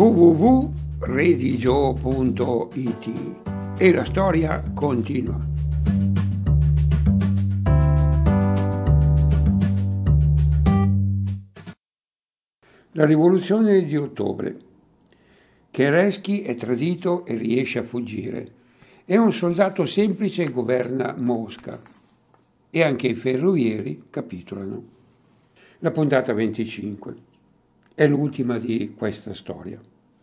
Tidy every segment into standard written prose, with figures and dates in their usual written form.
www.redigio.it e la storia continua. La rivoluzione di ottobre. Keresky è tradito e riesce a fuggire. È un soldato semplice e governa Mosca. E anche i ferrovieri capitolano. La puntata 25. È l'ultima di questa storia.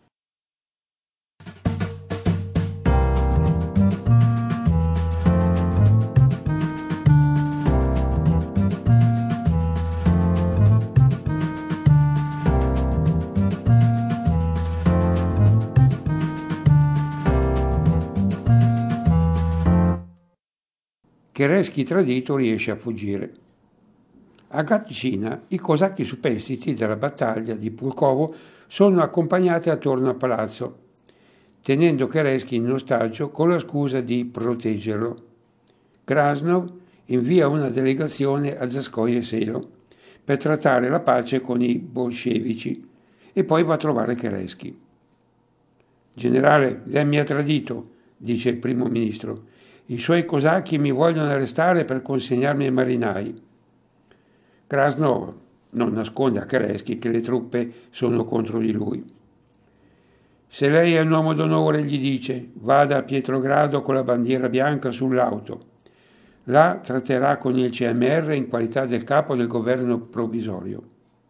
Keresky tradito riesce a fuggire. A Gatchina i cosacchi superstiti della battaglia di Pulkovo sono accompagnati attorno al palazzo, tenendo Keresky in ostaggio con la scusa di proteggerlo. Krasnov invia una delegazione a Zhezkov Selo per trattare la pace con i bolscevici e poi va a trovare Keresky. Generale, lei mi ha tradito, dice il primo ministro. I suoi cosacchi mi vogliono arrestare per consegnarmi ai marinai. Krasnov non nasconde a Keresky che le truppe sono contro di lui. Se lei è un uomo d'onore, gli dice, vada a Pietrogrado con la bandiera bianca sull'auto. Là tratterà con il CMR in qualità del capo del governo provvisorio.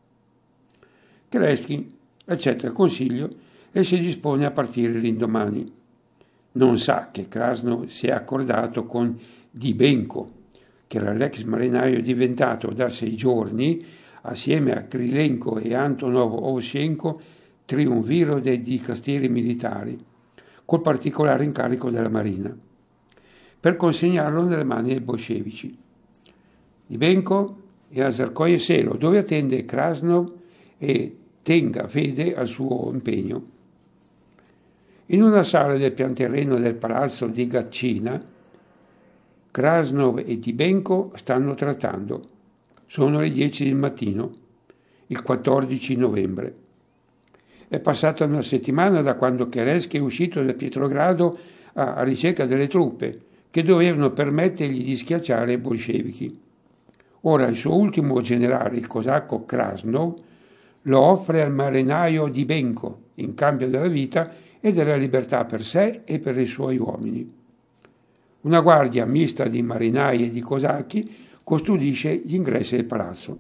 Keresky accetta il consiglio e si dispone a partire l'indomani. Non sa che Krasnov si è accordato con Dybenko, che era l'ex marinaio diventato da 6 giorni, assieme a Krylenko e Antonov Ovshenko, triumviro dei dicasteri militari, col particolare incarico della marina, per consegnarlo nelle mani ai bolscevici. Dybenko è a Zhezkov Selo, dove attende Krasnov e tenga fede al suo impegno. In una sala del pianterreno del palazzo di Gatchina, Krasnov e Dybenko stanno trattando. Sono le 10 del mattino, il 14 novembre. È passata una settimana da quando Keresky è uscito da Pietrogrado a ricerca delle truppe che dovevano permettergli di schiacciare i bolscevichi. Ora il suo ultimo generale, il cosacco Krasnov, lo offre al marinaio Dybenko in cambio della vita e della libertà per sé e per i suoi uomini. Una guardia mista di marinai e di cosacchi custodisce gli ingressi del palazzo.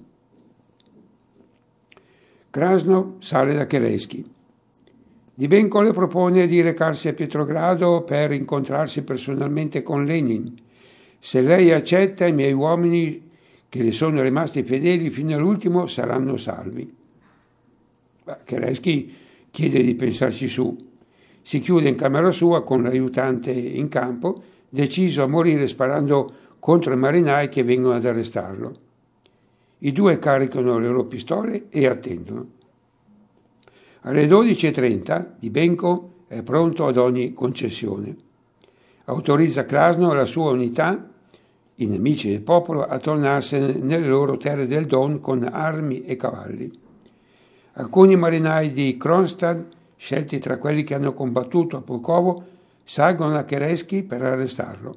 Krasnov sale da Keresky. Dybenko le propone di recarsi a Pietrogrado per incontrarsi personalmente con Lenin. Se lei accetta, i miei uomini, che le sono rimasti fedeli fino all'ultimo, saranno salvi. Keresky chiede di pensarci su. Si chiude in camera sua con l'aiutante in campo, deciso a morire sparando contro i marinai che vengono ad arrestarlo. I due caricano le loro pistole e attendono. Alle 12:30 Dybenko è pronto ad ogni concessione. Autorizza Krasnov e la sua unità, i nemici del popolo, a tornarsene nelle loro terre del Don con armi e cavalli. Alcuni marinai di Kronstadt, scelti tra quelli che hanno combattuto a Pulkovo, salgono a Keresky per arrestarlo.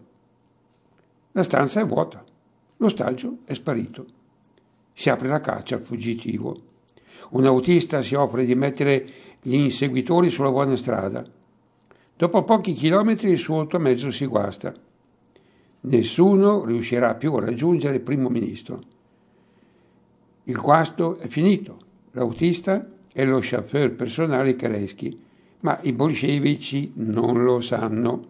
La stanza è vuota, l'ostaggio è sparito. Si apre la caccia al fuggitivo. Un autista si offre di mettere gli inseguitori sulla buona strada. Dopo pochi chilometri il suo automezzo si guasta. Nessuno riuscirà più a raggiungere il primo ministro. Il guasto è finito. L'autista è lo chauffeur personale Keresky, ma i bolscevici non lo sanno.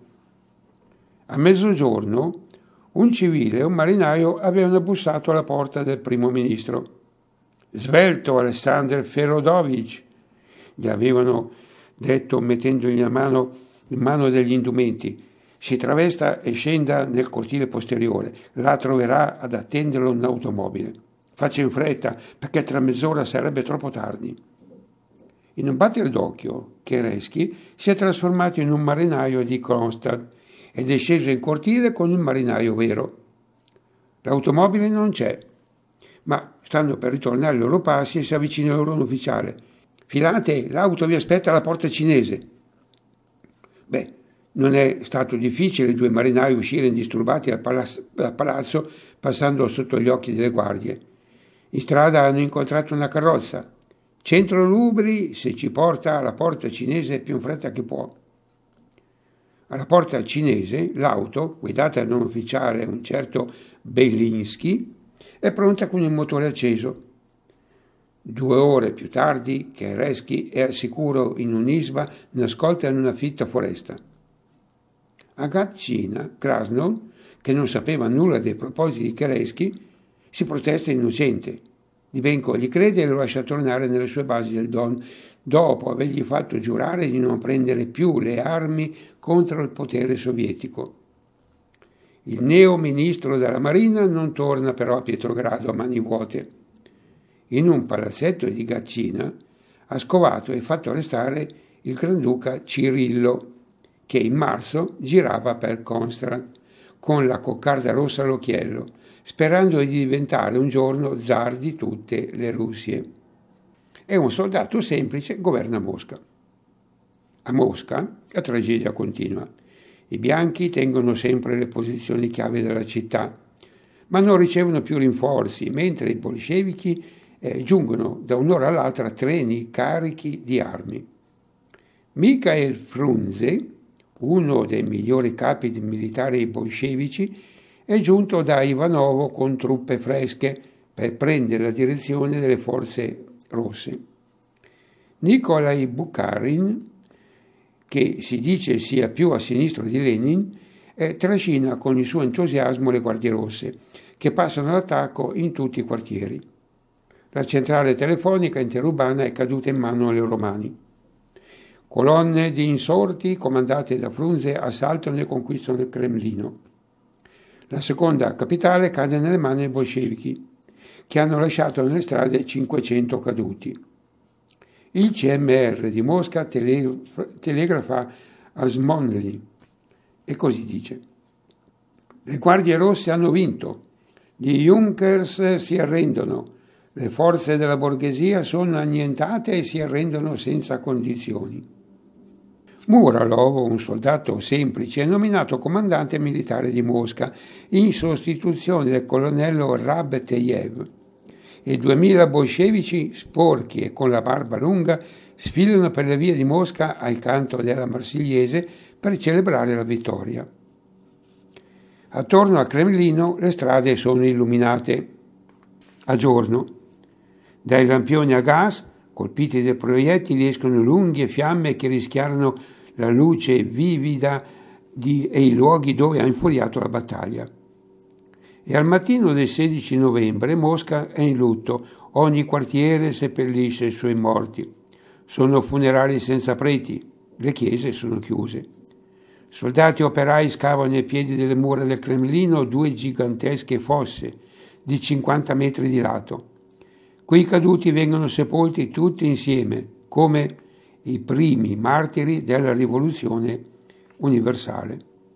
A mezzogiorno un civile e un marinaio avevano bussato alla porta del primo ministro. Svelto Alexander Ferodovich, gli avevano detto mettendogli in mano degli indumenti. Si travesta e scenda nel cortile posteriore. Là troverà ad attenderlo un'automobile. Faccia in fretta, perché tra mezz'ora sarebbe troppo tardi. In un batter d'occhio, Keresky si è trasformato in un marinaio di Kronstadt ed è sceso in cortile con un marinaio vero. L'automobile non c'è, ma stanno per ritornare ai loro passi e si avvicina loro un ufficiale. filate, l'auto vi aspetta alla porta cinese. Beh, non è stato difficile i due marinai uscire indisturbati dal palazzo passando sotto gli occhi delle guardie. In strada hanno incontrato una carrozza. Centro Lubri, se ci porta alla porta cinese più in fretta che può. Alla porta cinese l'auto, guidata da un ufficiale, un certo Belinsky, è pronta con il motore acceso. 2 ore più tardi, Keresky è al sicuro in un'isba nascolta in una fitta foresta. A Gatchina, Krasnov, che non sapeva nulla dei propositi di Keresky, si protesta innocente. Dibenko gli crede e lo lascia tornare nelle sue basi del Don, dopo avergli fatto giurare di non prendere più le armi contro il potere sovietico. Il neo ministro della Marina non torna però a Pietrogrado a mani vuote. In un palazzetto di Gatchina ha scovato e fatto arrestare il Granduca Cirillo, che in marzo girava per Kronstadt con la coccarda rossa all'occhiello, sperando di diventare un giorno zar di tutte le Russie. È un soldato semplice, governa Mosca. A Mosca la tragedia continua. I bianchi tengono sempre le posizioni chiave della città, ma non ricevono più rinforzi, mentre i bolscevichi giungono da un'ora all'altra treni carichi di armi. Mikhail Frunze, uno dei migliori capi militari bolscevici, è giunto da Ivanovo con truppe fresche per prendere la direzione delle forze rosse. Nikolai Bukharin, che si dice sia più a sinistra di Lenin, trascina con il suo entusiasmo le guardie rosse, che passano all'attacco in tutti i quartieri. La centrale telefonica interurbana è caduta in mano alle loro mani. Colonne di insorti comandate da Frunze assaltano e conquistano il Cremlino. La seconda capitale cade nelle mani dei bolscevichi, che hanno lasciato nelle strade 500 caduti. Il CMR di Mosca telegrafa a Smolny e così dice: le guardie rosse hanno vinto, gli Junkers si arrendono, le forze della borghesia sono annientate e si arrendono senza condizioni. Muralov, un soldato semplice, è nominato comandante militare di Mosca in sostituzione del colonnello Rabteyev. E 2000 bolscevici, sporchi e con la barba lunga, sfilano per le vie di Mosca al canto della Marsigliese per celebrare la vittoria. Attorno al Cremlino le strade sono illuminate a giorno. Dai lampioni a gas, colpiti dai proiettili, escono lunghe fiamme che rischiarano la luce vivida e i luoghi dove ha infuriato la battaglia. E al mattino del 16 novembre Mosca è in lutto, ogni quartiere seppellisce i suoi morti. Sono funerali senza preti, le chiese sono chiuse. Soldati e operai scavano ai piedi delle mura del Cremlino 2 gigantesche fosse di 50 metri di lato. Quei caduti vengono sepolti tutti insieme, come i primi martiri della rivoluzione universale.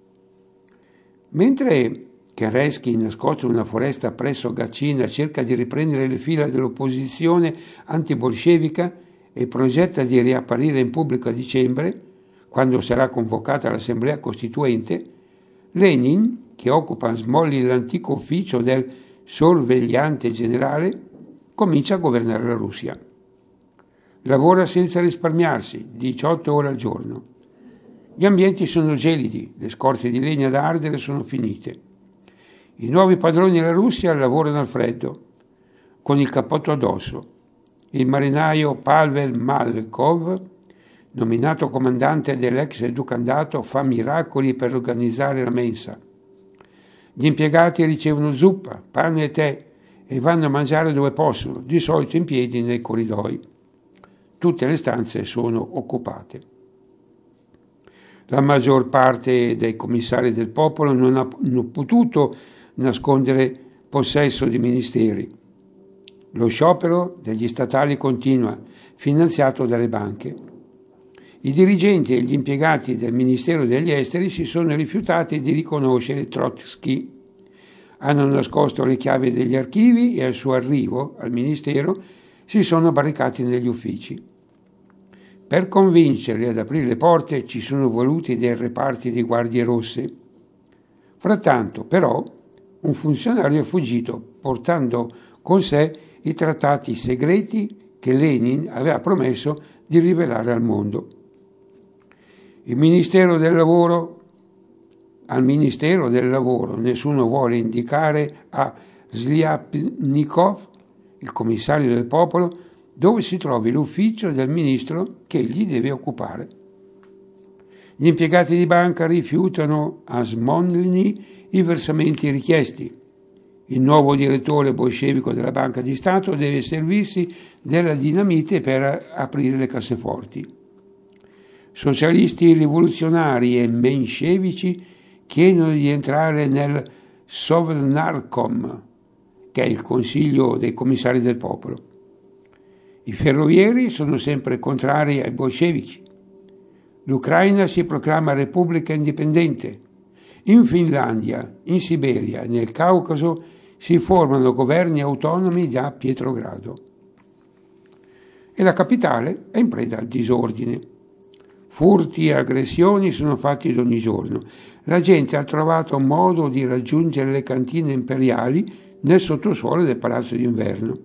Mentre Keresky, nascosto in una foresta presso Gatchina, cerca di riprendere le fila dell'opposizione antibolscevica e progetta di riapparire in pubblico a dicembre, quando sarà convocata l'Assemblea Costituente, Lenin, che occupa a Smolny l'antico ufficio del sorvegliante generale, comincia a governare la Russia. Lavora senza risparmiarsi, 18 ore al giorno. Gli ambienti sono gelidi, le scorze di legna da ardere sono finite. I nuovi padroni della Russia lavorano al freddo, con il cappotto addosso. Il marinaio Pavel Malkov, nominato comandante dell'ex educandato, fa miracoli per organizzare la mensa. Gli impiegati ricevono zuppa, pane e tè e vanno a mangiare dove possono, di solito in piedi nei corridoi. Tutte le stanze sono occupate. La maggior parte dei commissari del popolo non hanno potuto nascondere possesso di ministeri. Lo sciopero degli statali continua, finanziato dalle banche. I dirigenti e gli impiegati del Ministero degli Esteri si sono rifiutati di riconoscere Trotsky. Hanno nascosto le chiavi degli archivi e al suo arrivo al Ministero si sono barricati negli uffici. Per convincerli ad aprire le porte ci sono voluti dei reparti di guardie rosse. Frattanto, però, un funzionario è fuggito portando con sé i trattati segreti che Lenin aveva promesso di rivelare al mondo. Al Ministero del Lavoro nessuno vuole indicare a Sliapnikov, il commissario del popolo, dove si trovi l'ufficio del ministro che egli deve occupare. Gli impiegati di banca rifiutano a Smolny i versamenti richiesti. Il nuovo direttore bolscevico della Banca di Stato deve servirsi della dinamite per aprire le casseforti. Socialisti rivoluzionari e menscevici chiedono di entrare nel Sovnarkom, che è il Consiglio dei commissari del popolo. I ferrovieri sono sempre contrari ai bolscevici. L'Ucraina si proclama repubblica indipendente. In Finlandia, in Siberia e nel Caucaso si formano governi autonomi da Pietrogrado. E la capitale è in preda al disordine. Furti e aggressioni sono fatti ogni giorno. La gente ha trovato un modo di raggiungere le cantine imperiali nel sottosuolo del palazzo d'inverno.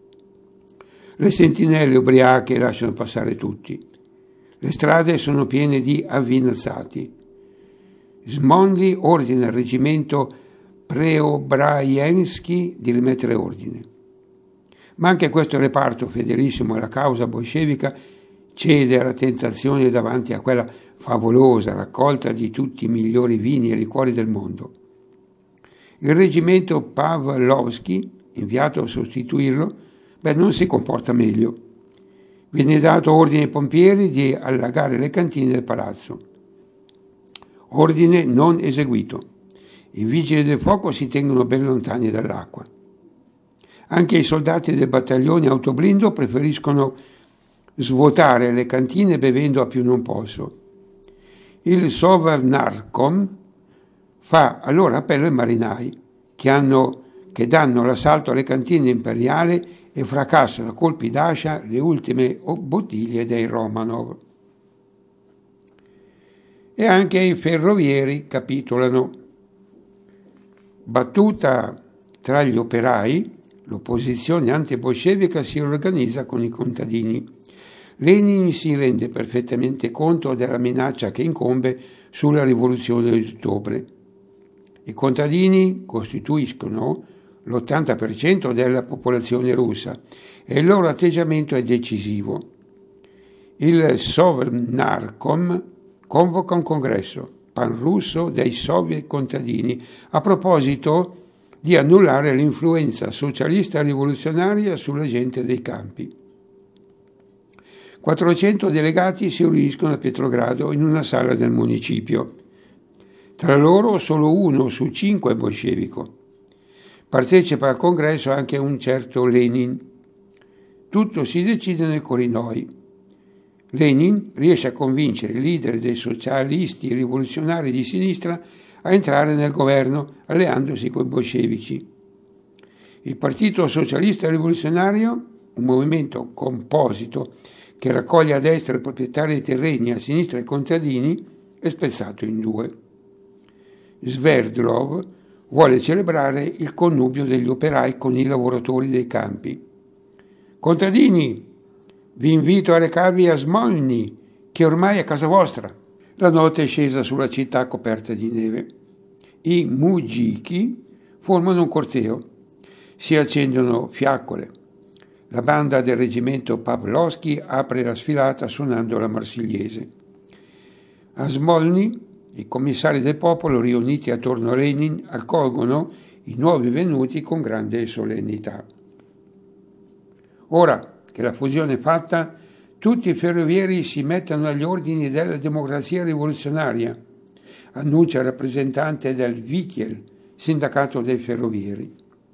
Le sentinelle ubriache lasciano passare tutti. Le strade sono piene di avvinazzati. Smolny ordina al reggimento Preobrajensky di rimettere ordine. Ma anche questo reparto, fedelissimo alla causa bolscevica, cede alla tentazione davanti a quella favolosa raccolta di tutti i migliori vini e liquori del mondo. Il reggimento Pavlovsky, inviato a sostituirlo, non si comporta meglio. Viene dato ordine ai pompieri di allagare le cantine del palazzo. Ordine non eseguito. I vigili del fuoco si tengono ben lontani dall'acqua. Anche i soldati del battaglione autoblindo preferiscono svuotare le cantine bevendo a più non posso. Il Sovnarkom fa allora appello ai marinai che danno l'assalto alle cantine imperiali e fracassano a colpi d'ascia le ultime bottiglie dei Romanov. E anche i ferrovieri capitolano. Battuta tra gli operai, l'opposizione antibolscevica si organizza con i contadini. Lenin si rende perfettamente conto della minaccia che incombe sulla rivoluzione di ottobre. I contadini costituiscono l'80% della popolazione russa e il loro atteggiamento è decisivo. Il Sovnarkom convoca un congresso panrusso dei soviet contadini a proposito di annullare l'influenza socialista rivoluzionaria sulla gente dei campi. 400 delegati si riuniscono a Pietrogrado in una sala del municipio. Tra loro solo 1 su 5 è bolscevico. Partecipa al congresso anche un certo Lenin. Tutto si decide nel Corinoi. Lenin riesce a convincere i leader dei socialisti rivoluzionari di sinistra a entrare nel governo alleandosi con i bolscevici. Il Partito Socialista Rivoluzionario, un movimento composito che raccoglie a destra i proprietari dei terreni e a sinistra i contadini, è spezzato in 2. Sverdlov vuole celebrare il connubio degli operai con i lavoratori dei campi. Contadini, vi invito a recarvi a Smolny, che ormai è casa vostra. La notte è scesa sulla città coperta di neve. I mujiki formano un corteo. Si accendono fiaccole. La banda del reggimento Pavlovsky apre la sfilata suonando la Marsigliese. A Smolny, i commissari del popolo riuniti attorno a Lenin accolgono i nuovi venuti con grande solennità. Ora che la fusione è fatta, tutti i ferrovieri si mettono agli ordini della democrazia rivoluzionaria, annuncia il rappresentante del Vikiel, sindacato dei ferrovieri.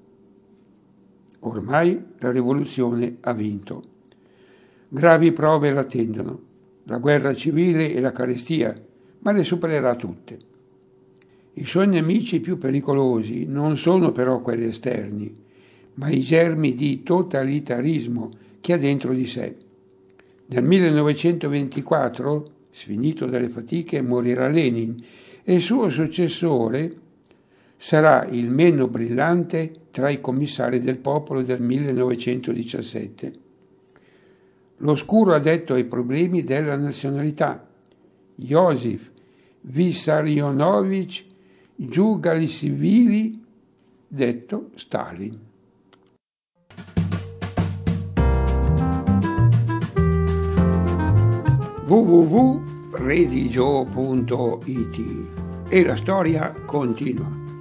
Ormai la rivoluzione ha vinto. Gravi prove l'attendono, la guerra civile e la carestia, ma le supererà tutte. I suoi nemici più pericolosi non sono però quelli esterni, ma i germi di totalitarismo che ha dentro di sé. Nel 1924, sfinito dalle fatiche, morirà Lenin e il suo successore sarà il meno brillante tra i commissari del popolo del 1917. L'oscuro addetto ai problemi della nazionalità, Josif Vissarionovich Djugalishvili, detto Stalin. www.redigio.it e la storia continua.